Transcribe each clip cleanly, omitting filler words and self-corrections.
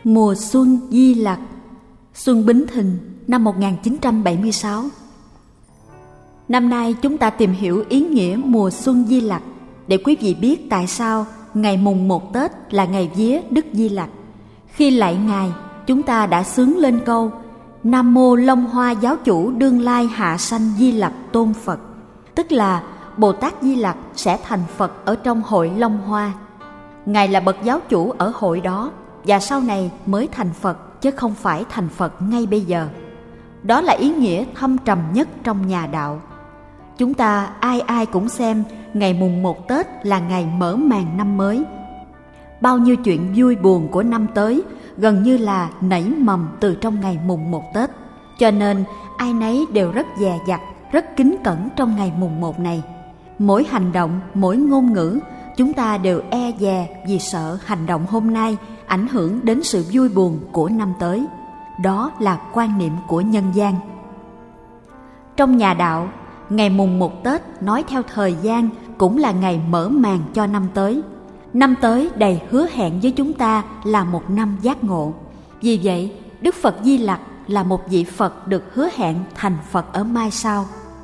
Mùa xuân Di Lặc, Xuân Bính Thìn năm 1976. Năm nay chúng ta tìm hiểu ý nghĩa mùa xuân Di Lặc để quý vị biết tại sao ngày mùng 1 Tết là ngày vía Đức Di Lặc. Khi lạy Ngài, chúng ta đã xướng lên câu Nam Mô Long Hoa Giáo Chủ Đương Lai Hạ Sanh Di Lặc Tôn Phật, tức là Bồ Tát Di Lặc sẽ thành Phật ở trong hội Long Hoa. Ngài là bậc giáo chủ ở hội đó và sau này mới thành Phật, chứ không phải thành Phật ngay bây giờ. Đó là ý nghĩa thâm trầm nhất trong nhà đạo. Chúng ta ai ai cũng xem ngày mùng 1 Tết là ngày mở màn năm mới. Bao nhiêu chuyện vui buồn của năm tới gần như là nảy mầm từ trong ngày mùng 1 Tết. Cho nên ai nấy đều rất dè dặt, rất kính cẩn trong ngày mùng 1 này. Mỗi hành động, mỗi ngôn ngữ, chúng ta đều e dè vì sợ hành động hôm nay ảnh hưởng đến sự vui buồn của năm tới. Đó là quan niệm của nhân gian. Trong nhà đạo, ngày mùng 1 Tết nói theo thời gian cũng là ngày mở màn cho năm tới. Năm tới đầy hứa hẹn với chúng ta là một năm giác ngộ. Vì vậy, Đức Phật Di Lặc là một vị Phật được hứa hẹn thành Phật ở mai sau.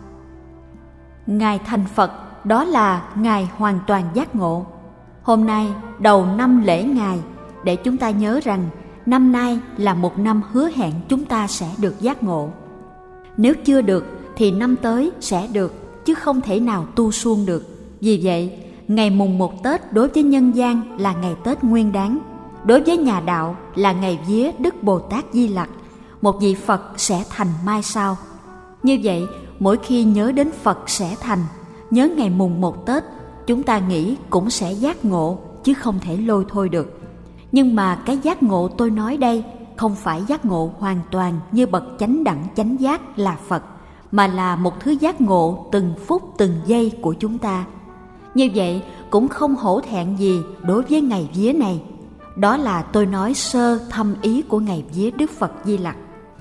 Ngài thành Phật, đó là Ngài hoàn toàn giác ngộ. Hôm nay, đầu năm lễ Ngài, để chúng ta nhớ rằng năm nay là một năm hứa hẹn chúng ta sẽ được giác ngộ. Nếu chưa được thì năm tới sẽ được, chứ không thể nào tu suông được. Vì vậy, ngày mùng 1 Tết đối với nhân gian là ngày Tết nguyên đáng. Đối với nhà đạo là ngày vía Đức Bồ Tát Di Lặc, một vị Phật sẽ thành mai sau. Như vậy, mỗi khi nhớ đến Phật sẽ thành, nhớ ngày mùng 1 Tết, chúng ta nghĩ cũng sẽ giác ngộ, chứ không thể lôi thôi được. Nhưng mà cái giác ngộ tôi nói đây không phải giác ngộ hoàn toàn như bậc chánh đẳng chánh giác là Phật, mà là một thứ giác ngộ từng phút từng giây của chúng ta. Như vậy cũng không hổ thẹn gì đối với ngày vía này. Đó là tôi nói sơ thâm ý của ngày vía Đức Phật Di Lặc.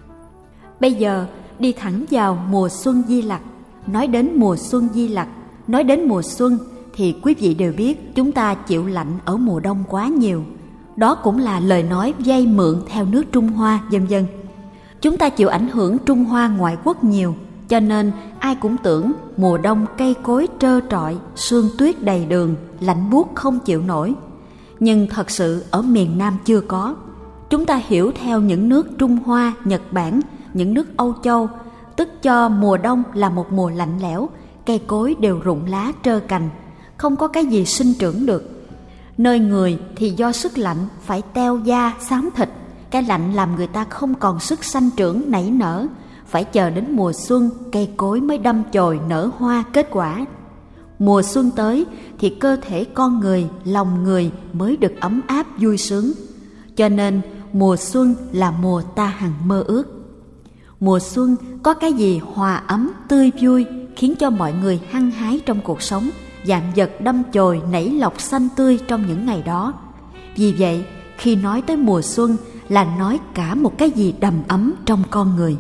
Bây giờ đi thẳng vào mùa xuân Di Lặc. Nói đến mùa xuân Di Lặc, nói đến mùa xuân thì quý vị đều biết chúng ta chịu lạnh ở mùa đông quá nhiều. Đó cũng là lời nói vay mượn theo nước Trung Hoa vân vân. Chúng ta chịu ảnh hưởng Trung Hoa ngoại quốc nhiều, cho nên ai cũng tưởng mùa đông cây cối trơ trọi, sương tuyết đầy đường, lạnh buốt không chịu nổi. Nhưng thật sự ở miền Nam chưa có. Chúng ta hiểu theo những nước Trung Hoa, Nhật Bản, những nước Âu Châu, tức cho mùa đông là một mùa lạnh lẽo, cây cối đều rụng lá trơ cành, không có cái gì sinh trưởng được. Nơi người thì do sức lạnh phải teo da, xám thịt, cái lạnh làm người ta không còn sức sanh trưởng nảy nở, phải chờ đến mùa xuân cây cối mới đâm chồi nở hoa kết quả. Mùa xuân tới thì cơ thể con người, lòng người mới được ấm áp vui sướng. Cho nên mùa xuân là mùa ta hằng mơ ước. Mùa xuân có cái gì hòa ấm, tươi vui, khiến cho mọi người hăng hái trong cuộc sống, vạn vật đâm chồi nảy lộc xanh tươi trong những ngày đó. Vì vậy, khi nói tới mùa xuân là nói cả một cái gì đầm ấm trong con người.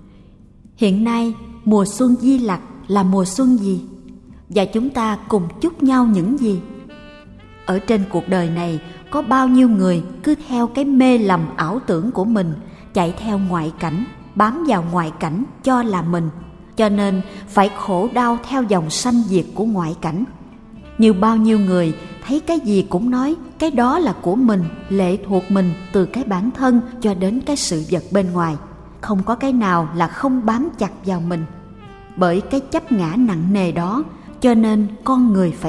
Hiện nay, mùa xuân Di Lặc là mùa xuân gì? Và chúng ta cùng chúc nhau những gì? Ở trên cuộc đời này, có bao nhiêu người cứ theo cái mê lầm ảo tưởng của mình, chạy theo ngoại cảnh, bám vào ngoại cảnh cho là mình, cho nên phải khổ đau theo dòng sanh diệt của ngoại cảnh. Như bao nhiêu người thấy cái gì cũng nói cái đó là của mình, lệ thuộc mình từ cái bản thân cho đến cái sự vật bên ngoài. Không có cái nào là không bám chặt vào mình. Bởi cái chấp ngã nặng nề đó, cho nên con người phải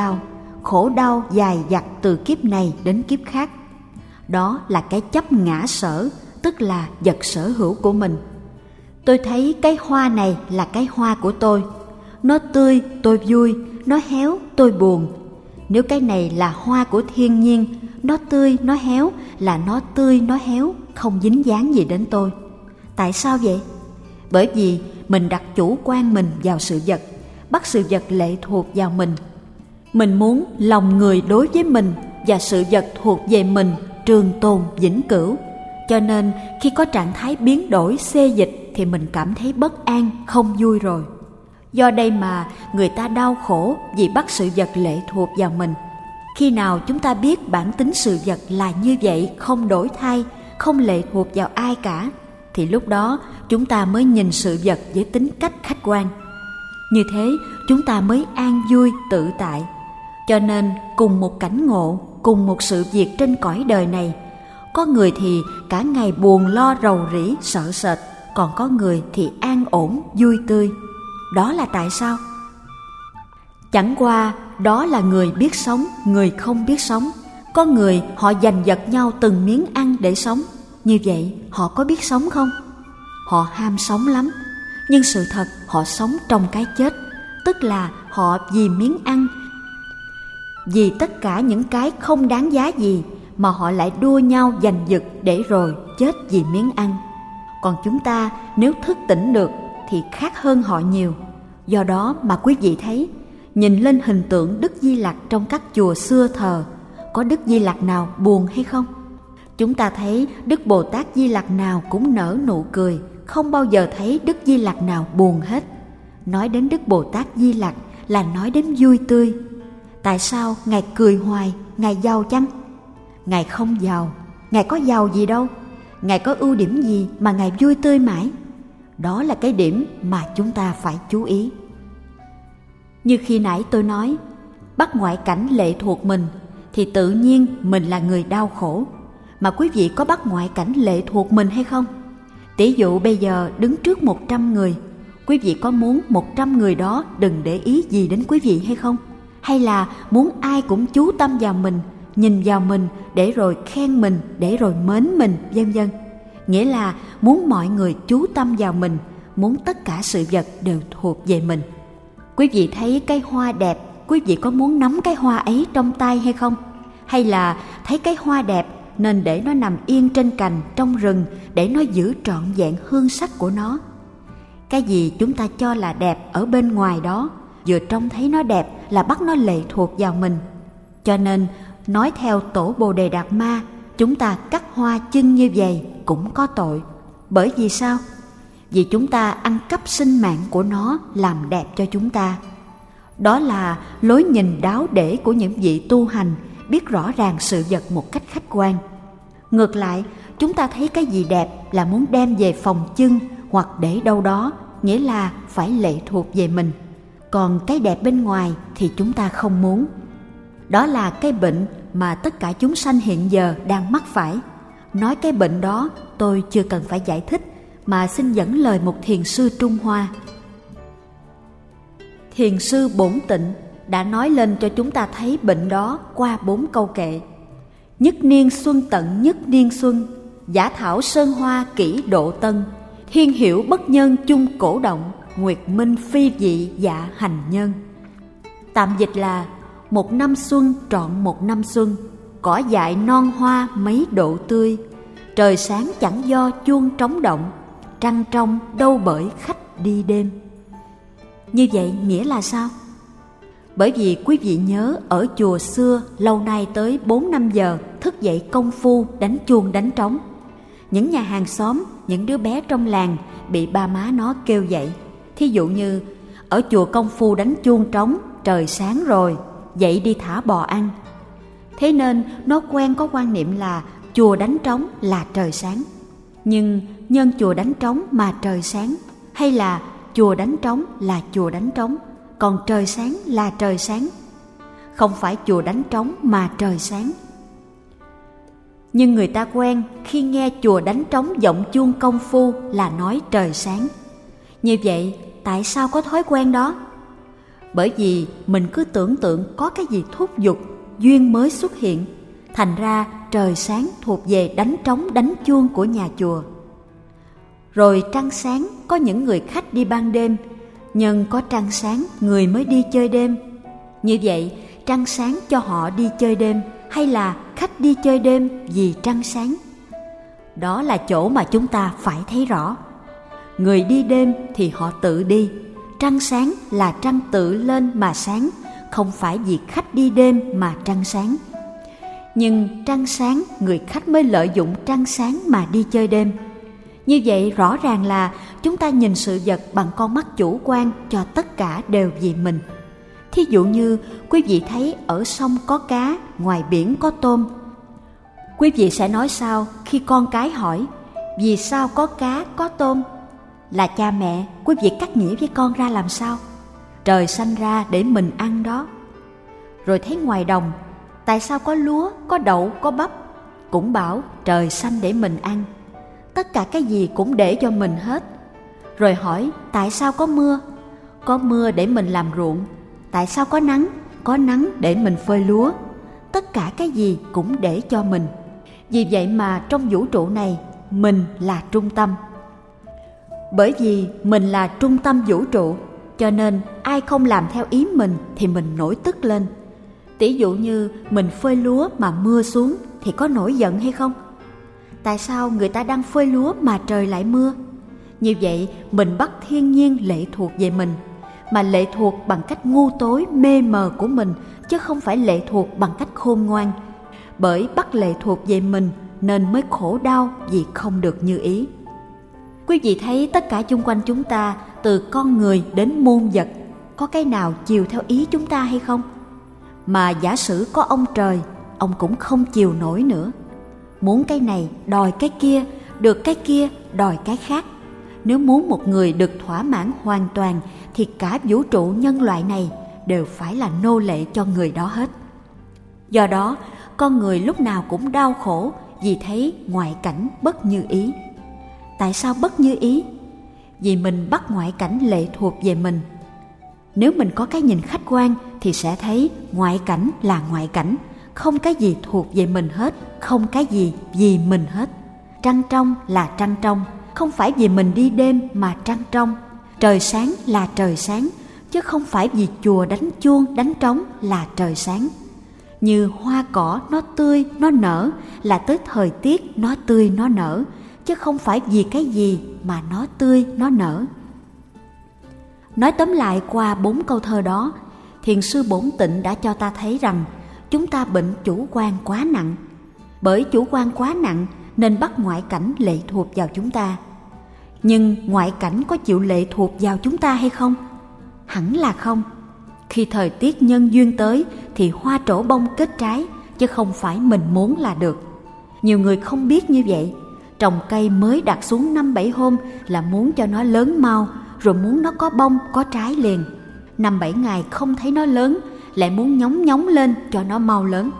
khổ đau dài dặt từ kiếp này đến kiếp khác. Đó là cái chấp ngã sở, tức là vật sở hữu của mình. Tôi thấy cái hoa này là cái hoa của tôi. Nó tươi, tôi vui, nó héo, tôi buồn. Nếu cái này là hoa của thiên nhiên, nó tươi, nó héo là nó tươi, nó héo, không dính dáng gì đến tôi. Tại sao vậy? Bởi vì mình đặt chủ quan mình vào sự vật, bắt sự vật lệ thuộc vào mình. Mình muốn lòng người đối với mình và sự vật thuộc về mình trường tồn vĩnh cửu. Cho nên khi có trạng thái biến đổi xê dịch thì mình cảm thấy bất an, không vui rồi. Do đây mà người ta đau khổ vì bắt sự vật lệ thuộc vào mình. Khi nào chúng ta biết bản tính sự vật là như vậy, không đổi thay, không lệ thuộc vào ai cả, thì lúc đó chúng ta mới nhìn sự vật với tính cách khách quan. Như thế chúng ta mới an vui tự tại. Cho nên cùng một cảnh ngộ, cùng một sự việc trên cõi đời này, có người thì cả ngày buồn lo rầu rĩ sợ sệt, còn có người thì an ổn vui tươi. Đó là tại sao? Chẳng qua đó là người biết sống, người không biết sống. Có người họ giành giật nhau từng miếng ăn để sống. Như vậy họ có biết sống không? Họ ham sống lắm, nhưng sự thật họ sống trong cái chết. Tức là họ vì miếng ăn, vì tất cả những cái không đáng giá gì mà họ lại đua nhau giành giật để rồi chết vì miếng ăn. Còn chúng ta nếu thức tỉnh được thì khác hơn họ nhiều. Do đó mà quý vị thấy, nhìn lên hình tượng Đức Di Lặc trong các chùa xưa thờ, có Đức Di Lặc nào buồn hay không? Chúng ta thấy Đức Bồ Tát Di Lặc nào cũng nở nụ cười, không bao giờ thấy Đức Di Lặc nào buồn hết. Nói đến Đức Bồ Tát Di Lặc là nói đến vui tươi. Tại sao Ngài cười hoài? Ngài giàu chăng? Ngài không giàu. Ngài có giàu gì đâu. Ngài có ưu điểm gì mà Ngài vui tươi mãi? Đó là cái điểm mà chúng ta phải chú ý. Như khi nãy tôi nói, bắt ngoại cảnh lệ thuộc mình thì tự nhiên mình là người đau khổ. Mà quý vị có bắt ngoại cảnh lệ thuộc mình hay không? Tỷ dụ bây giờ đứng trước 100 người, quý vị có muốn 100 người đó đừng để ý gì đến quý vị hay không? Hay là muốn ai cũng chú tâm vào mình, nhìn vào mình để rồi khen mình, để rồi mến mình, vân vân. Nghĩa là muốn mọi người chú tâm vào mình, muốn tất cả sự vật đều thuộc về mình. Quý vị thấy cái hoa đẹp, quý vị có muốn nắm cái hoa ấy trong tay hay không? Hay là thấy cái hoa đẹp nên để nó nằm yên trên cành trong rừng để nó giữ trọn vẹn hương sắc của nó? Cái gì chúng ta cho là đẹp ở bên ngoài đó, vừa trông thấy nó đẹp là bắt nó lệ thuộc vào mình. Cho nên nói theo Tổ Bồ Đề Đạt Ma, chúng ta cắt hoa chưng như vậy cũng có tội. Bởi vì sao? Vì chúng ta ăn cắp sinh mạng của nó làm đẹp cho chúng ta. Đó là lối nhìn đáo để của những vị tu hành biết rõ ràng sự vật một cách khách quan. Ngược lại, chúng ta thấy cái gì đẹp là muốn đem về phòng chưng hoặc để đâu đó, nghĩa là phải lệ thuộc về mình. Còn cái đẹp bên ngoài thì chúng ta không muốn. Đó là cái bệnh mà tất cả chúng sanh hiện giờ đang mắc phải. Nói cái bệnh đó tôi chưa cần phải giải thích, mà xin dẫn lời một thiền sư Trung Hoa. Thiền sư Bổn Tịnh đã nói lên cho chúng ta thấy bệnh đó qua 4 câu kệ. Nhất niên xuân tận nhất niên xuân, giả thảo sơn hoa kỹ độ tân, thiên hiểu bất nhân chung cổ động, nguyệt minh phi vị dạ hành nhân. Tạm dịch là một năm xuân trọn một năm xuân, cỏ dại non hoa mấy độ tươi, trời sáng chẳng do chuông trống động, trăng trong đâu bởi khách đi đêm. Như vậy nghĩa là sao? Bởi vì quý vị nhớ ở chùa xưa lâu nay tới 4-5 giờ thức dậy công phu đánh chuông đánh trống. Những nhà hàng xóm, những đứa bé trong làng bị ba má nó kêu dậy. Thí dụ như ở chùa công phu đánh chuông trống, trời sáng rồi, dậy đi thả bò ăn. Thế nên nó quen có quan niệm là chùa đánh trống là trời sáng. Nhưng nhân chùa đánh trống mà trời sáng, hay là chùa đánh trống là chùa đánh trống, còn trời sáng là trời sáng? Không phải chùa đánh trống mà trời sáng. Nhưng người ta quen khi nghe chùa đánh trống vọng chuông công phu là nói trời sáng. Như vậy tại sao có thói quen đó? Bởi vì mình cứ tưởng tượng có cái gì thúc giục, duyên mới xuất hiện. Thành ra trời sáng thuộc về đánh trống đánh chuông của nhà chùa. Rồi trăng sáng, có những người khách đi ban đêm, nhân có trăng sáng người mới đi chơi đêm. Như vậy trăng sáng cho họ đi chơi đêm, hay là khách đi chơi đêm vì trăng sáng? Đó là chỗ mà chúng ta phải thấy rõ. Người đi đêm thì họ tự đi, trăng sáng là trăng tự lên mà sáng, không phải vì khách đi đêm mà trăng sáng. Nhưng trăng sáng, người khách mới lợi dụng trăng sáng mà đi chơi đêm. Như vậy rõ ràng là chúng ta nhìn sự vật bằng con mắt chủ quan, cho tất cả đều vì mình. Thí dụ như quý vị thấy ở sông có cá, ngoài biển có tôm. Quý vị sẽ nói sao khi con cái hỏi vì sao có cá, có tôm? Là cha mẹ, quý vị cắt nghĩa với con ra làm sao? Trời sanh ra để mình ăn đó. Rồi thấy ngoài đồng, tại sao có lúa, có đậu, có bắp? Cũng bảo trời sanh để mình ăn. Tất cả cái gì cũng để cho mình hết. Rồi hỏi tại sao có mưa? Có mưa để mình làm ruộng. Tại sao có nắng? Có nắng để mình phơi lúa. Tất cả cái gì cũng để cho mình. Vì vậy mà trong vũ trụ này, mình là trung tâm. Bởi vì mình là trung tâm vũ trụ, cho nên ai không làm theo ý mình thì mình nổi tức lên. Tỷ dụ như mình phơi lúa mà mưa xuống thì có nổi giận hay không? Tại sao người ta đang phơi lúa mà trời lại mưa? Như vậy mình bắt thiên nhiên lệ thuộc về mình, mà lệ thuộc bằng cách ngu tối mê mờ của mình, chứ không phải lệ thuộc bằng cách khôn ngoan. Bởi bắt lệ thuộc về mình nên mới khổ đau vì không được như ý. Quý vị thấy tất cả chung quanh chúng ta, từ con người đến muôn vật, có cái nào chiều theo ý chúng ta hay không? Mà giả sử có ông trời, ông cũng không chiều nổi nữa. Muốn cái này đòi cái kia, được cái kia đòi cái khác. Nếu muốn một người được thỏa mãn hoàn toàn thì cả vũ trụ nhân loại này đều phải là nô lệ cho người đó hết. Do đó, con người lúc nào cũng đau khổ vì thấy ngoại cảnh bất như ý. Tại sao bất như ý? Vì mình bắt ngoại cảnh lệ thuộc về mình. Nếu mình có cái nhìn khách quan thì sẽ thấy ngoại cảnh là ngoại cảnh, không cái gì thuộc về mình hết, không cái gì vì mình hết. Trăng trong là trăng trong, không phải vì mình đi đêm mà trăng trong. Trời sáng là trời sáng, chứ không phải vì chùa đánh chuông đánh trống là trời sáng. Như hoa cỏ nó tươi nó nở là tới thời tiết nó tươi nó nở, chứ không phải vì cái gì mà nó tươi nó nở. Nói tóm lại qua 4 câu thơ đó, Thiền sư Bổn Tịnh đã cho ta thấy rằng chúng ta bệnh chủ quan quá nặng. Bởi chủ quan quá nặng nên bắt ngoại cảnh lệ thuộc vào chúng ta. Nhưng ngoại cảnh có chịu lệ thuộc vào chúng ta hay không? Hẳn là không. Khi thời tiết nhân duyên tới thì hoa trổ bông kết trái, chứ không phải mình muốn là được. Nhiều người không biết như vậy. Trồng cây mới đặt xuống 5-7 hôm là muốn cho nó lớn mau, rồi muốn nó có bông, có trái liền. 5-7 ngày không thấy nó lớn, lại muốn nhóng lên cho nó mau lớn.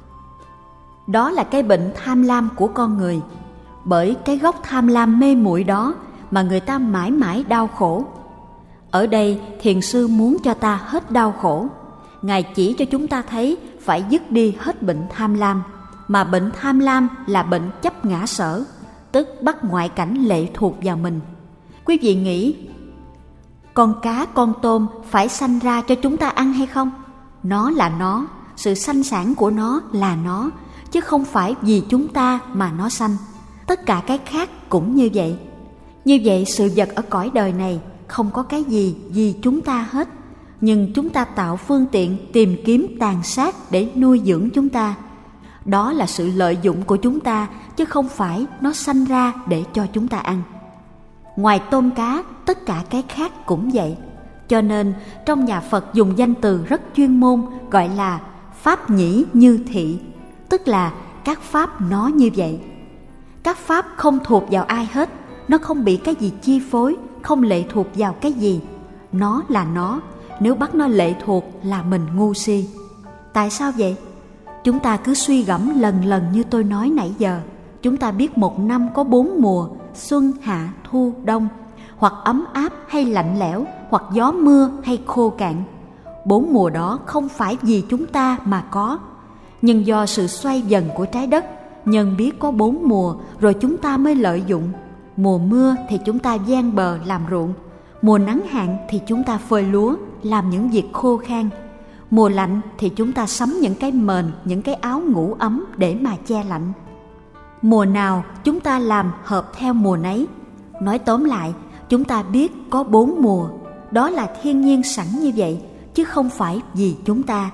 Đó là cái bệnh tham lam của con người. Bởi cái gốc tham lam mê muội đó mà người ta mãi mãi đau khổ. Ở đây Thiền sư muốn cho ta hết đau khổ. Ngài chỉ cho chúng ta thấy phải dứt đi hết bệnh tham lam. Mà bệnh tham lam là bệnh chấp ngã sở, tức bắt ngoại cảnh lệ thuộc vào mình. Quý vị nghĩ con cá, con tôm phải sanh ra cho chúng ta ăn hay không? Nó là nó, sự sanh sản của nó là nó, chứ không phải vì chúng ta mà nó sanh. Tất cả cái khác cũng như vậy. Như vậy sự vật ở cõi đời này không có cái gì vì chúng ta hết. Nhưng chúng ta tạo phương tiện tìm kiếm tàn sát để nuôi dưỡng chúng ta. Đó là sự lợi dụng của chúng ta, chứ không phải nó sanh ra để cho chúng ta ăn. Ngoài tôm cá, tất cả cái khác cũng vậy. Cho nên trong nhà Phật dùng danh từ rất chuyên môn gọi là pháp nhĩ như thị, tức là các pháp nó như vậy. Các pháp không thuộc vào ai hết, nó không bị cái gì chi phối, không lệ thuộc vào cái gì. Nó là nó, nếu bắt nó lệ thuộc là mình ngu si. Tại sao vậy? Chúng ta cứ suy gẫm lần lần như tôi nói nãy giờ. Chúng ta biết một năm có 4 mùa, xuân, hạ, thu, đông, hoặc ấm áp hay lạnh lẽo, hoặc gió mưa hay khô cạn. 4 mùa đó không phải vì chúng ta mà có, nhưng do sự xoay dần của trái đất, nhân biết có 4 mùa rồi chúng ta mới lợi dụng. Mùa mưa thì chúng ta giang bờ làm ruộng, mùa nắng hạn thì chúng ta phơi lúa, làm những việc khô khan. Mùa lạnh thì chúng ta sắm những cái mền, những cái áo ngủ ấm để mà che lạnh. Mùa nào chúng ta làm hợp theo mùa nấy. Nói tóm lại, chúng ta biết có 4 mùa, đó là thiên nhiên sẵn như vậy, chứ không phải vì chúng ta.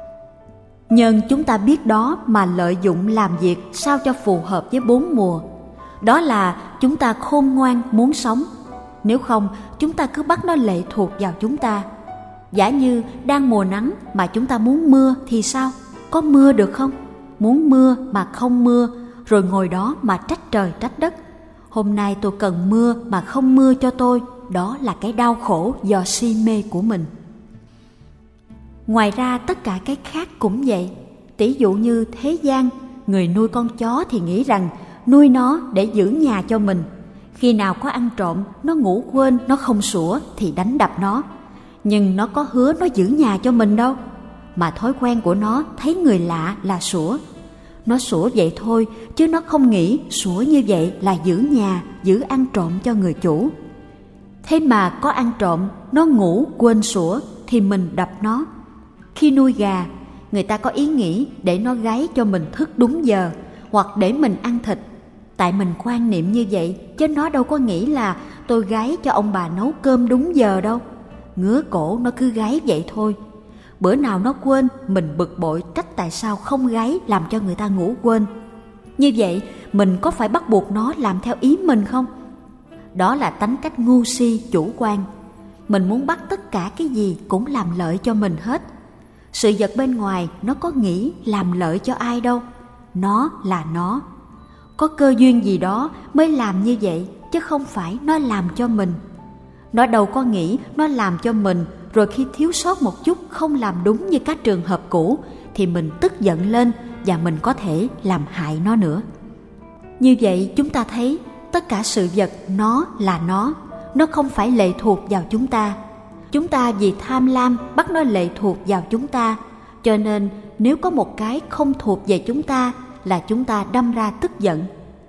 Nhân chúng ta biết đó mà lợi dụng làm việc sao cho phù hợp với 4 mùa. Đó là chúng ta khôn ngoan muốn sống. Nếu không, chúng ta cứ bắt nó lệ thuộc vào chúng ta. Giả như đang mùa nắng mà chúng ta muốn mưa thì sao? Có mưa được không? muốn mưa mà không mưa, rồi ngồi đó mà trách trời trách đất. Hôm nay tôi cần mưa mà không mưa cho tôi, đó là cái đau khổ do si mê của mình. Ngoài ra tất cả cái khác cũng vậy. Tỷ dụ như thế gian, người nuôi con chó thì nghĩ rằng nuôi nó để giữ nhà cho mình. Khi nào có ăn trộm, nó ngủ quên, nó không sủa thì đánh đập nó. Nhưng nó có hứa nó giữ nhà cho mình đâu. Mà thói quen của nó thấy người lạ là sủa. Nó sủa vậy thôi, chứ nó không nghĩ sủa như vậy là giữ nhà, giữ ăn trộm cho người chủ. Thế mà có ăn trộm, nó ngủ quên sủa thì mình đập nó. Khi nuôi gà, người ta có ý nghĩ để nó gáy cho mình thức đúng giờ, hoặc để mình ăn thịt. Tại mình quan niệm như vậy, chứ nó đâu có nghĩ là tôi gáy cho ông bà nấu cơm đúng giờ đâu. Ngứa cổ nó cứ gáy vậy thôi. Bữa nào nó quên, mình bực bội trách tại sao không gáy làm cho người ta ngủ quên. Như vậy, mình có phải bắt buộc nó làm theo ý mình không? Đó là tánh cách ngu si, chủ quan. Mình muốn bắt tất cả cái gì cũng làm lợi cho mình hết. Sự vật bên ngoài nó có nghĩ làm lợi cho ai đâu. Nó là nó. Có cơ duyên gì đó mới làm như vậy, chứ không phải nó làm cho mình. Nó đâu có nghĩ nó làm cho mình, rồi khi thiếu sót một chút không làm đúng như các trường hợp cũ thì mình tức giận lên và mình có thể làm hại nó nữa. Như vậy chúng ta thấy tất cả sự vật nó là nó không phải lệ thuộc vào chúng ta. Chúng ta vì tham lam bắt nó lệ thuộc vào chúng ta, cho nên nếu có một cái không thuộc về chúng ta là chúng ta đâm ra tức giận.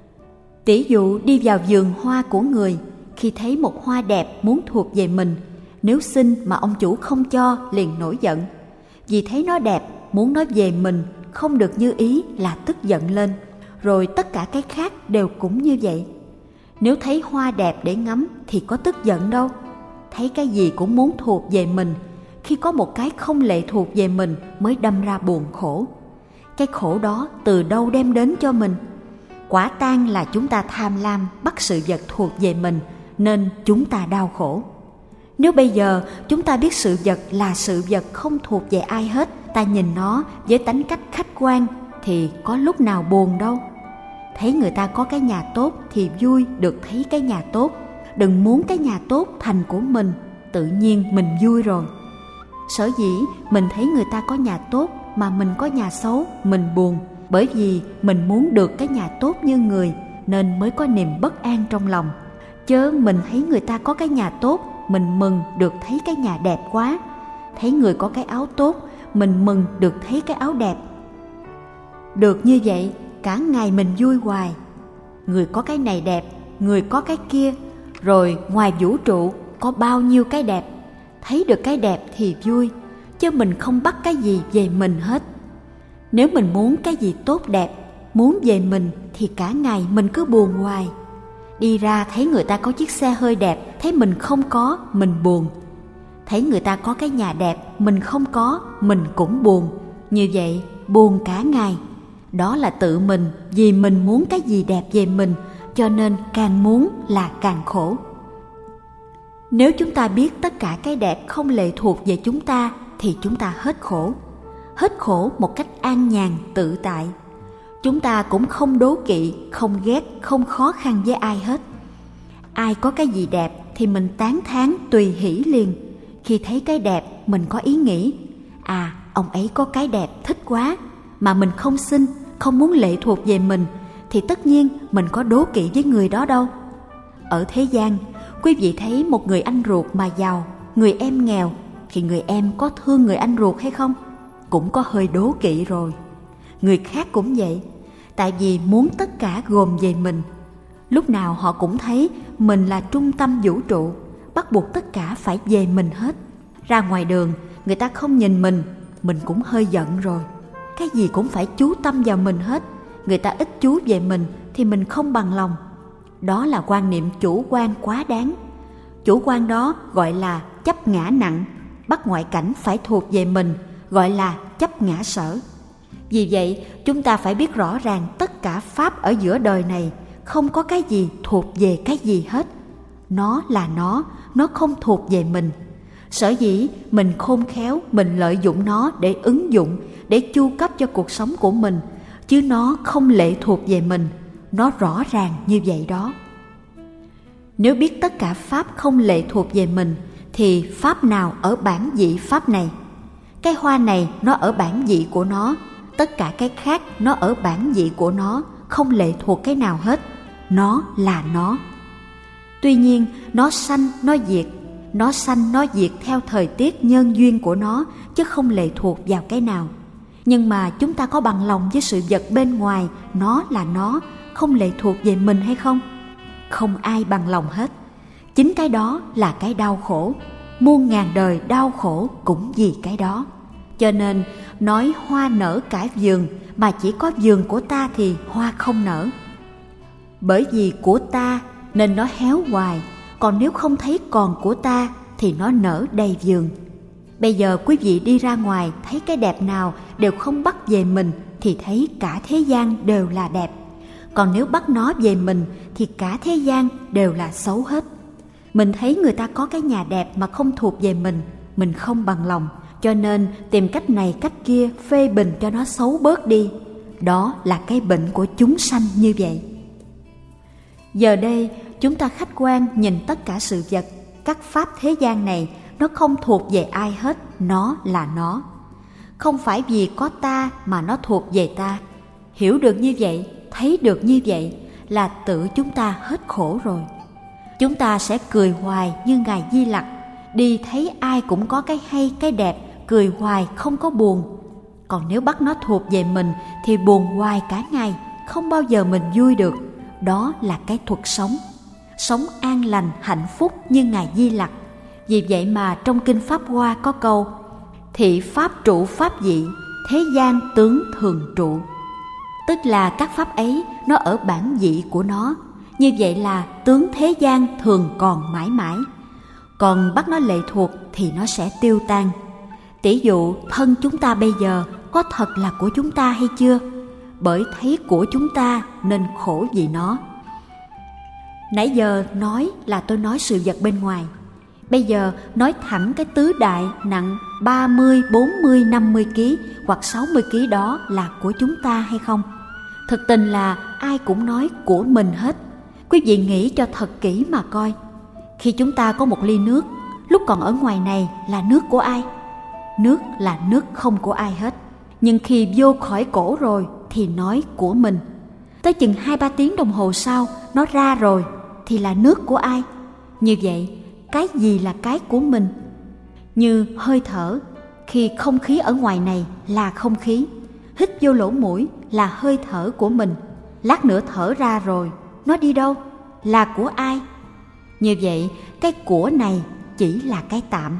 Tỷ dụ đi vào vườn hoa của người, khi thấy một hoa đẹp muốn thuộc về mình, nếu xin mà ông chủ không cho liền nổi giận. Vì thấy nó đẹp, muốn nó về mình, không được như ý là tức giận lên. Rồi tất cả cái khác đều cũng như vậy. Nếu thấy hoa đẹp để ngắm thì có tức giận đâu. Thấy cái gì cũng muốn thuộc về mình, khi có một cái không lệ thuộc về mình mới đâm ra buồn khổ. Cái khổ đó từ đâu đem đến cho mình? Quả tang là chúng ta tham lam bắt sự vật thuộc về mình, nên chúng ta đau khổ. Nếu bây giờ chúng ta biết sự vật là sự vật không thuộc về ai hết, ta nhìn nó với tánh cách khách quan thì có lúc nào buồn đâu. Thấy người ta có cái nhà tốt thì vui được thấy cái nhà tốt. Đừng muốn cái nhà tốt thành của mình, tự nhiên mình vui rồi. Sở dĩ mình thấy người ta có nhà tốt mà mình có nhà xấu, mình buồn, bởi vì mình muốn được cái nhà tốt như người nên mới có niềm bất an trong lòng. Chớ mình thấy người ta có cái nhà tốt, mình mừng được thấy cái nhà đẹp quá. Thấy người có cái áo tốt, mình mừng được thấy cái áo đẹp. Được như vậy, cả ngày mình vui hoài. Người có cái này đẹp, người có cái kia, rồi ngoài vũ trụ có bao nhiêu cái đẹp. Thấy được cái đẹp thì vui, chứ mình không bắt cái gì về mình hết. Nếu mình muốn cái gì tốt đẹp, muốn về mình thì cả ngày mình cứ buồn hoài. Đi ra thấy người ta có chiếc xe hơi đẹp, thấy mình không có, mình buồn. Thấy người ta có cái nhà đẹp, mình không có, mình cũng buồn. Như vậy, buồn cả ngày. Đó là tự mình, vì mình muốn cái gì đẹp về mình, cho nên càng muốn là càng khổ. Nếu chúng ta biết tất cả cái đẹp không lệ thuộc về chúng ta, thì chúng ta hết khổ. Hết khổ một cách an nhàn, tự tại. Chúng ta cũng không đố kỵ, không ghét, không khó khăn với ai hết. Ai có cái gì đẹp thì mình tán thán tùy hỷ liền. Khi thấy cái đẹp mình có ý nghĩ, ông ấy có cái đẹp thích quá, mà mình không xin, không muốn lệ thuộc về mình, thì tất nhiên mình có đố kỵ với người đó đâu. Ở thế gian, quý vị thấy một người anh ruột mà giàu, người em nghèo, thì người em có thương người anh ruột hay không? Cũng có hơi đố kỵ rồi. Người khác cũng vậy, tại vì muốn tất cả gồm về mình. Lúc nào họ cũng thấy mình là trung tâm vũ trụ, bắt buộc tất cả phải về mình hết. Ra ngoài đường, người ta không nhìn mình cũng hơi giận rồi. Cái gì cũng phải chú tâm vào mình hết. Người ta ít chú về mình thì mình không bằng lòng. Đó là quan niệm chủ quan quá đáng. Chủ quan đó gọi là chấp ngã nặng. Bắt ngoại cảnh phải thuộc về mình gọi là chấp ngã sở. Vì vậy, chúng ta phải biết rõ ràng tất cả pháp ở giữa đời này không có cái gì thuộc về cái gì hết. Nó là nó không thuộc về mình. Sở dĩ mình khôn khéo, mình lợi dụng nó để ứng dụng, để chu cấp cho cuộc sống của mình, chứ nó không lệ thuộc về mình, nó rõ ràng như vậy đó. Nếu biết tất cả pháp không lệ thuộc về mình, thì pháp nào ở bản vị pháp này? Cái hoa này nó ở bản vị của nó, tất cả cái khác nó ở bản vị của nó, không lệ thuộc cái nào hết. Nó là nó. Tuy nhiên, nó sanh, nó diệt. Nó sanh, nó diệt theo thời tiết nhân duyên của nó, chứ không lệ thuộc vào cái nào. Nhưng mà chúng ta có bằng lòng với sự vật bên ngoài, nó là nó, không lệ thuộc về mình hay không? Không ai bằng lòng hết. Chính cái đó là cái đau khổ. Muôn ngàn đời đau khổ cũng vì cái đó. Cho nên nói hoa nở cả vườn, mà chỉ có vườn của ta thì hoa không nở. Bởi vì của ta nên nó héo hoài, còn nếu không thấy còn của ta thì nó nở đầy vườn. Bây giờ quý vị đi ra ngoài thấy cái đẹp nào đều không bắt về mình thì thấy cả thế gian đều là đẹp. Còn nếu bắt nó về mình thì cả thế gian đều là xấu hết. Mình thấy người ta có cái nhà đẹp mà không thuộc về mình không bằng lòng, cho nên tìm cách này cách kia phê bình cho nó xấu bớt đi. Đó là cái bệnh của chúng sanh như vậy. Giờ đây chúng ta khách quan nhìn tất cả sự vật, các pháp thế gian này, nó không thuộc về ai hết, nó là nó. Không phải vì có ta mà nó thuộc về ta. Hiểu được như vậy, thấy được như vậy là tự chúng ta hết khổ rồi. Chúng ta sẽ cười hoài như Ngài Di Lặc, đi thấy ai cũng có cái hay cái đẹp, cười hoài không có buồn. Còn nếu bắt nó thuộc về mình thì buồn hoài cả ngày, không bao giờ mình vui được. Đó là cái thuật sống an lành hạnh phúc như Ngài Di Lặc. Vì vậy mà trong Kinh Pháp Hoa có câu: thị pháp trụ pháp dị, thế gian tướng thường trụ. Tức là các pháp ấy nó ở bản vị của nó, như vậy là tướng thế gian thường còn mãi mãi. Còn bắt nó lệ thuộc thì nó sẽ tiêu tan. Tỷ dụ thân chúng ta bây giờ có thật là của chúng ta hay chưa? Bởi thấy của chúng ta nên khổ vì nó. Nãy giờ nói là tôi nói sự vật bên ngoài. Bây giờ nói thẳng cái tứ đại nặng 30, 40, 50 kg hoặc 60 kg đó là của chúng ta hay không? Thực tình là ai cũng nói của mình hết. Quý vị nghĩ cho thật kỹ mà coi. Khi chúng ta có một ly nước, lúc còn ở ngoài này là nước của ai? Nước là nước không của ai hết. Nhưng khi vô khỏi cổ rồi thì nói của mình. Tới chừng 2-3 tiếng đồng hồ sau nó ra rồi thì là nước của ai? Như vậy, cái gì là cái của mình? Như hơi thở, khi không khí ở ngoài này là không khí, hít vô lỗ mũi là hơi thở của mình. Lát nữa thở ra rồi, nó đi đâu? Là của ai? Như vậy, cái của này chỉ là cái tạm.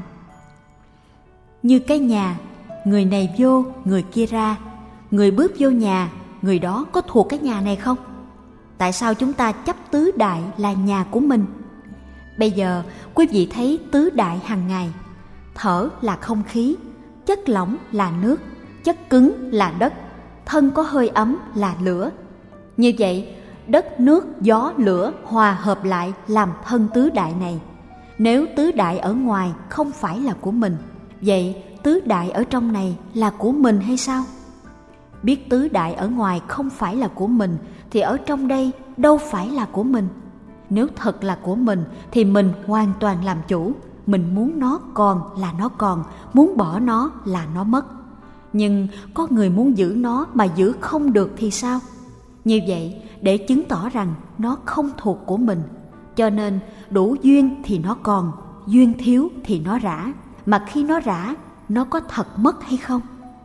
Như cái nhà, người này vô, người kia ra. Người bước vô nhà, người đó có thuộc cái nhà này không? Tại sao chúng ta chấp tứ đại là nhà của mình? Bây giờ quý vị thấy tứ đại hàng ngày. Thở là không khí, chất lỏng là nước, chất cứng là đất, thân có hơi ấm là lửa. Như vậy, đất, nước, gió, lửa hòa hợp lại làm thân tứ đại này. Nếu tứ đại ở ngoài không phải là của mình, vậy tứ đại ở trong này là của mình hay sao? Biết tứ đại ở ngoài không phải là của mình thì ở trong đây đâu phải là của mình. Nếu thật là của mình thì mình hoàn toàn làm chủ. Mình muốn nó còn là nó còn, muốn bỏ nó là nó mất. Nhưng có người muốn giữ nó mà giữ không được thì sao? Như vậy để chứng tỏ rằng nó không thuộc của mình, cho nên đủ duyên thì nó còn, duyên thiếu thì nó rã. Mà khi nó rã, nó có thật mất hay không?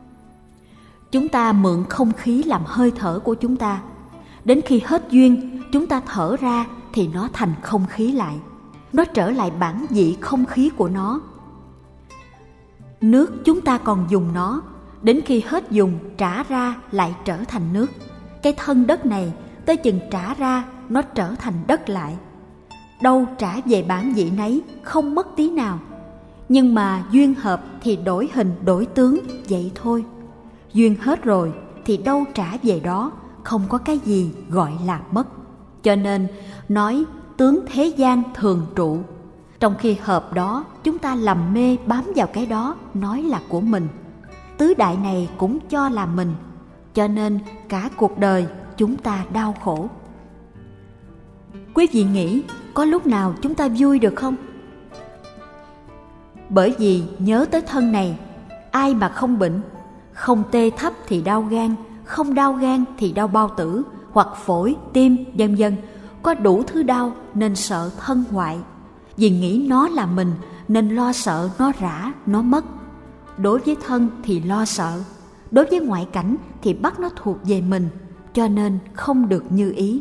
Chúng ta mượn không khí làm hơi thở của chúng ta. Đến khi hết duyên, chúng ta thở ra thì nó thành không khí lại. Nó trở lại bản vị không khí của nó. Nước chúng ta còn dùng nó, đến khi hết dùng trả ra lại trở thành nước. Cái thân đất này tới chừng trả ra nó trở thành đất lại. Đâu trả về bản vị nấy, không mất tí nào. Nhưng mà duyên hợp thì đổi hình đổi tướng vậy thôi. Duyên hết rồi thì đâu trả về đó, không có cái gì gọi là mất. Cho nên nói tướng thế gian thường trụ. Trong khi hợp đó chúng ta lầm mê bám vào cái đó, nói là của mình. Tứ đại này cũng cho là mình. cho nên cả cuộc đời chúng ta đau khổ. Quý vị nghĩ có lúc nào chúng ta vui được không? Bởi vì nhớ tới thân này, ai mà không bệnh, không tê thấp thì đau gan, không đau gan thì đau bao tử hoặc phổi, tim, vân vân. Có đủ thứ đau nên sợ thân hoại. Vì nghĩ nó là mình nên lo sợ nó rã, nó mất. Đối với thân thì lo sợ, đối với ngoại cảnh thì bắt nó thuộc về mình, cho nên không được như ý.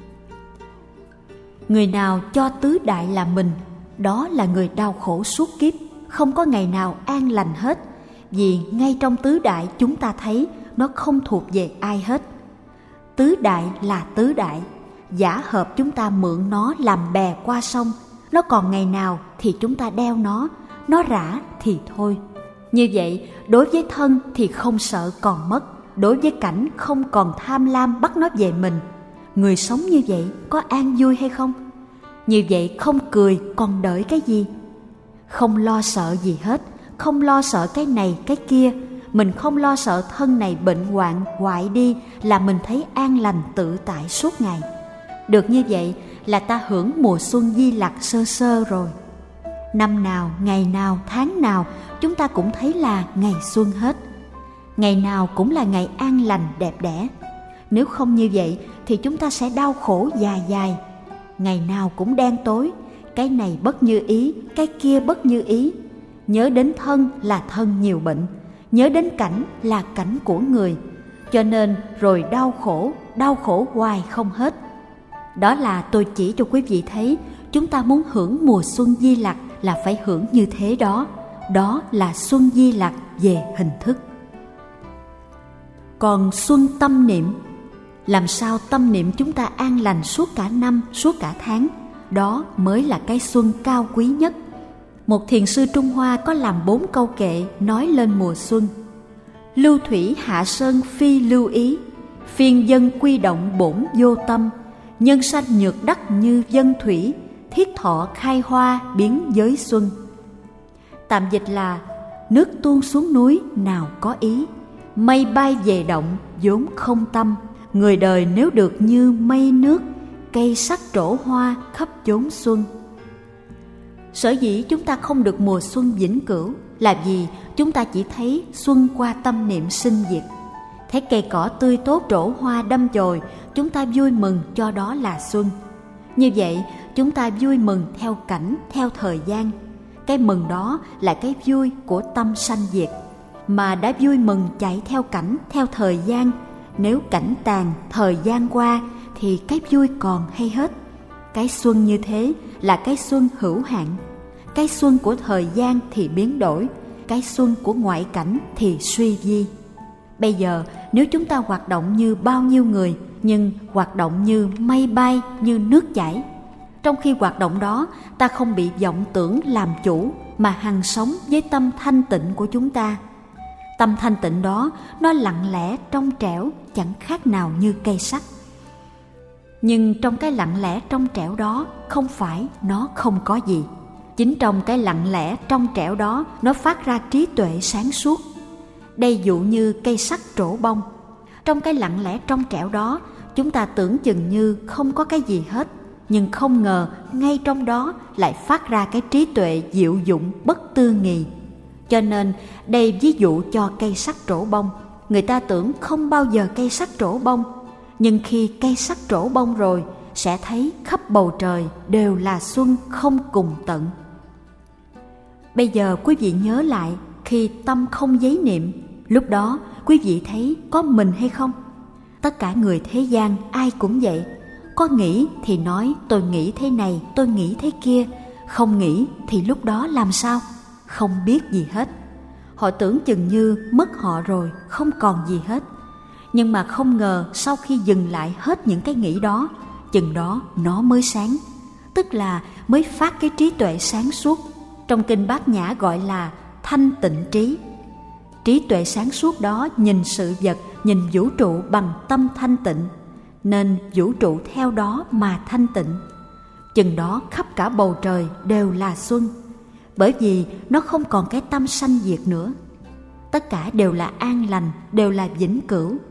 Người nào cho tứ đại là mình, đó là người đau khổ suốt kiếp, không có ngày nào an lành hết. Vì ngay trong tứ đại chúng ta thấy nó không thuộc về ai hết. Tứ đại là tứ đại, giả hợp chúng ta mượn nó làm bè qua sông. Nó còn ngày nào thì chúng ta đeo nó rã thì thôi. Như vậy, đối với thân thì không sợ còn mất, đối với cảnh không còn tham lam bắt nó về mình. Người sống như vậy có an vui hay không? Như vậy không cười còn đợi cái gì? Không lo sợ gì hết, không lo sợ cái này cái kia. Mình không lo sợ thân này bệnh hoạn hoại đi là mình thấy an lành tự tại suốt ngày. Được như vậy là ta hưởng mùa xuân Di Lặc sơ sơ rồi. Năm nào, ngày nào, tháng nào chúng ta cũng thấy là ngày xuân hết. Ngày nào cũng là ngày an lành đẹp đẽ. Nếu không như vậy thì chúng ta sẽ đau khổ dài dài. Ngày nào cũng đen tối, cái này bất như ý, cái kia bất như ý. Nhớ đến thân là thân nhiều bệnh, nhớ đến cảnh là cảnh của người. Cho nên rồi đau khổ hoài không hết. Đó là tôi chỉ cho quý vị thấy, chúng ta muốn hưởng mùa xuân Di Lặc là phải hưởng như thế đó. Đó là xuân Di Lặc về hình thức. Còn xuân tâm niệm, làm sao tâm niệm chúng ta an lành suốt cả năm, suốt cả tháng, đó mới là cái xuân cao quý nhất. Một thiền sư Trung Hoa có làm 4 câu kệ nói lên mùa xuân. Lưu thủy hạ sơn phi lưu ý, phiên dân quy động bổn vô tâm. Nhân sanh nhược đắc như dân thủy, thiết thọ khai hoa biến giới xuân. Tạm dịch là nước tuôn xuống núi nào có ý, mây bay về động vốn không tâm. Người đời nếu được như mây nước, cây sắc trổ hoa khắp chốn xuân. Sở dĩ chúng ta không được mùa xuân vĩnh cửu là vì chúng ta chỉ thấy xuân qua tâm niệm sinh diệt. Thấy cây cỏ tươi tốt trổ hoa đâm chồi, chúng ta vui mừng cho đó là xuân. Như vậy chúng ta vui mừng theo cảnh, theo thời gian. Cái mừng đó là cái vui của tâm sanh diệt. Mà đã vui mừng chạy theo cảnh, theo thời gian, nếu cảnh tàn, thời gian qua thì cái vui còn hay hết. Cái xuân như thế là cái xuân hữu hạn. Cái xuân của thời gian thì biến đổi, cái xuân của ngoại cảnh thì suy vi. Bây giờ nếu chúng ta hoạt động như bao nhiêu người, nhưng hoạt động như mây bay, như nước chảy. Trong khi hoạt động đó, ta không bị vọng tưởng làm chủ, mà hằng sống với tâm thanh tịnh của chúng ta. Tâm thanh tịnh đó, nó lặng lẽ trong trẻo, chẳng khác nào như cây sắt. Nhưng trong cái lặng lẽ trong trẻo đó, không phải nó không có gì. Chính trong cái lặng lẽ trong trẻo đó, nó phát ra trí tuệ sáng suốt. Đây dụ như cây sắt trổ bông. Trong cái lặng lẽ trong trẻo đó, chúng ta tưởng chừng như không có cái gì hết, nhưng không ngờ ngay trong đó lại phát ra cái trí tuệ diệu dụng bất tư nghì. Cho nên đây ví dụ cho cây sắt trổ bông. Người ta tưởng không bao giờ cây sắt trổ bông, nhưng khi cây sắt trổ bông rồi, sẽ thấy khắp bầu trời đều là xuân không cùng tận. Bây giờ quý vị nhớ lại, khi tâm không giấy niệm, lúc đó quý vị thấy có mình hay không? Tất cả người thế gian ai cũng vậy. Có nghĩ thì nói tôi nghĩ thế này, tôi nghĩ thế kia. Không nghĩ thì lúc đó làm sao? Không biết gì hết. Họ tưởng chừng như mất họ rồi, không còn gì hết. Nhưng mà không ngờ sau khi dừng lại hết những cái nghĩ đó, chừng đó nó mới sáng. Tức là mới phát cái trí tuệ sáng suốt. Trong kinh Bát Nhã gọi là thanh tịnh trí. Trí tuệ sáng suốt đó nhìn sự vật, nhìn vũ trụ bằng tâm thanh tịnh, nên vũ trụ theo đó mà thanh tịnh. Chừng đó khắp cả bầu trời đều là xuân, bởi vì nó không còn cái tâm sanh diệt nữa. Tất cả đều là an lành, đều là vĩnh cửu.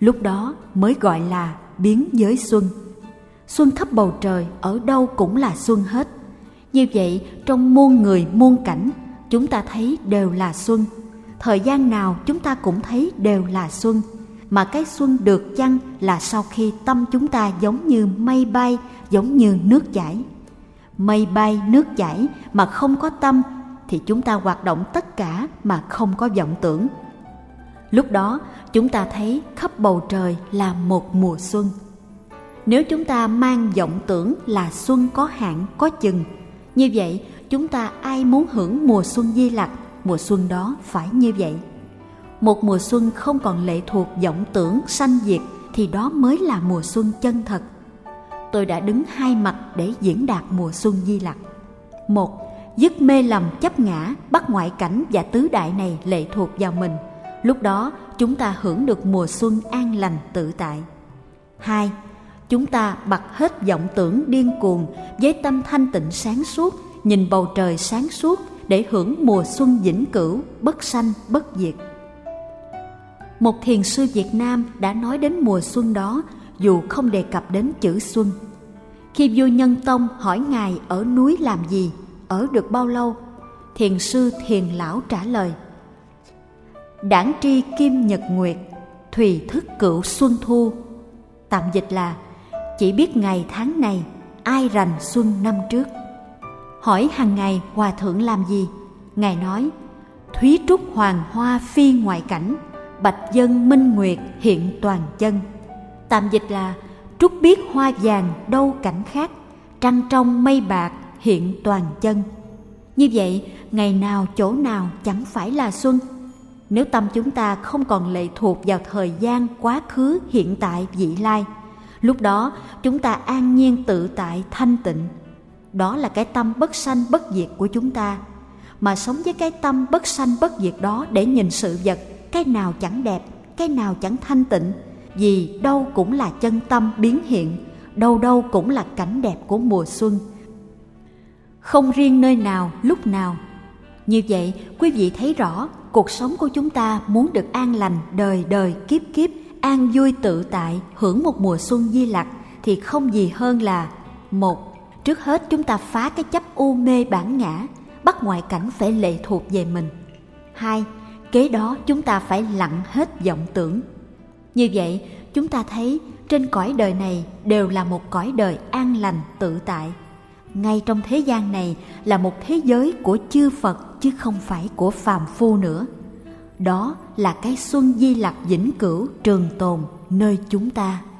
lúc đó mới gọi là biến giới xuân. Xuân khắp bầu trời, ở đâu cũng là xuân hết. Như vậy, trong muôn người muôn cảnh, chúng ta thấy đều là xuân. Thời gian nào chúng ta cũng thấy đều là xuân. Mà cái xuân được chăng là sau khi tâm chúng ta giống như mây bay, giống như nước chảy. Mây bay, nước chảy mà không có tâm thì chúng ta hoạt động tất cả mà không có vọng tưởng. Lúc đó chúng ta thấy khắp bầu trời là một mùa xuân. Nếu chúng ta mang vọng tưởng là xuân có hạn, có chừng, như vậy chúng ta ai muốn hưởng mùa xuân Di Lặc, mùa xuân đó phải như vậy. Một mùa xuân không còn lệ thuộc vọng tưởng sanh diệt thì đó mới là mùa xuân chân thật. Tôi đã đứng hai mặt để diễn đạt mùa xuân Di Lặc. Một, dứt mê lầm chấp ngã, bắt ngoại cảnh và tứ đại này lệ thuộc vào mình. Lúc đó chúng ta hưởng được mùa xuân an lành tự tại. Hai, chúng ta bặt hết vọng tưởng điên cuồng với tâm thanh tịnh sáng suốt, nhìn bầu trời sáng suốt để hưởng mùa xuân vĩnh cửu, bất sanh bất diệt. Một thiền sư Việt Nam đã nói đến mùa xuân đó dù không đề cập đến chữ xuân. Khi vua Nhân Tông hỏi ngài ở núi làm gì, ở được bao lâu, thiền sư Thiền Lão trả lời: đảng tri kim nhật nguyệt, thùy thức cửu xuân thu. Tạm dịch là chỉ biết ngày tháng này, ai rành xuân năm trước. Hỏi hàng ngày hòa thượng làm gì, ngài nói: thúy trúc hoàng hoa phi ngoại cảnh, bạch dân minh nguyệt hiện toàn chân. Tạm dịch là trúc biết hoa vàng đâu cảnh khác, trăng trong mây bạc hiện toàn chân. Như vậy, ngày nào chỗ nào chẳng phải là xuân. Nếu tâm chúng ta không còn lệ thuộc vào thời gian, quá khứ, hiện tại, vị lai, lúc đó chúng ta an nhiên tự tại thanh tịnh. Đó là cái tâm bất sanh bất diệt của chúng ta. Mà sống với cái tâm bất sanh bất diệt đó để nhìn sự vật, cái nào chẳng đẹp, cái nào chẳng thanh tịnh, vì đâu cũng là chân tâm biến hiện, đâu đâu cũng là cảnh đẹp của mùa xuân, không riêng nơi nào lúc nào. Như vậy quý vị thấy rõ cuộc sống của chúng ta muốn được an lành đời đời kiếp kiếp, an vui tự tại, hưởng một mùa xuân Di Lặc thì không gì hơn là: một, trước hết chúng ta phá cái chấp u mê bản ngã, bắt ngoại cảnh phải lệ thuộc về mình. Hai, kế đó chúng ta phải lặng hết vọng tưởng. Như vậy chúng ta thấy trên cõi đời này đều là một cõi đời an lành tự tại. Ngay trong thế gian này là một thế giới của chư Phật chứ không phải của phàm phu nữa. Đó là cái xuân Di Lặc vĩnh cửu trường tồn nơi chúng ta.